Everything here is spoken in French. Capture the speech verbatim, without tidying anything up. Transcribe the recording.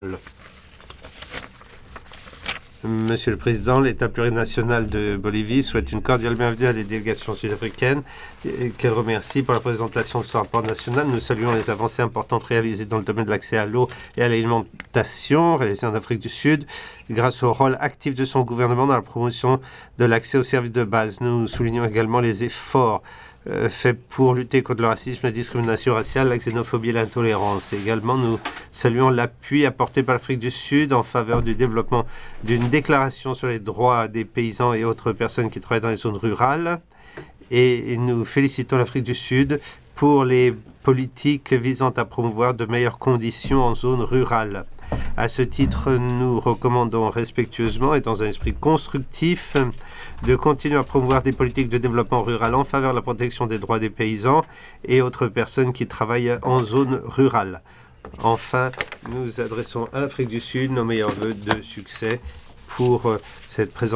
Monsieur le Président, l'État plurinational de Bolivie souhaite une cordiale bienvenue à des délégations sud-africaines qu'elle remercie pour la présentation de son rapport national. Nous saluons les avancées importantes réalisées dans le domaine de l'accès à l'eau et à l'alimentation réalisées en Afrique du Sud grâce au rôle actif de son gouvernement dans la promotion de l'accès aux services de base. Nous soulignons également les efforts euh, faits pour lutter contre le racisme, la discrimination raciale, la xénophobie et l'intolérance. Également, nous saluons l'appui apporté par l'Afrique du Sud en faveur du développement d'une déclaration sur les droits des paysans et autres personnes qui travaillent dans les zones rurales. Et nous félicitons l'Afrique du Sud pour les politiques visant à promouvoir de meilleures conditions en zone rurale. À ce titre, nous recommandons respectueusement et dans un esprit constructif de continuer à promouvoir des politiques de développement rural en faveur de la protection des droits des paysans et autres personnes qui travaillent en zone rurale. Enfin, nous adressons à l'Afrique du Sud nos meilleurs vœux de succès pour cette présentation.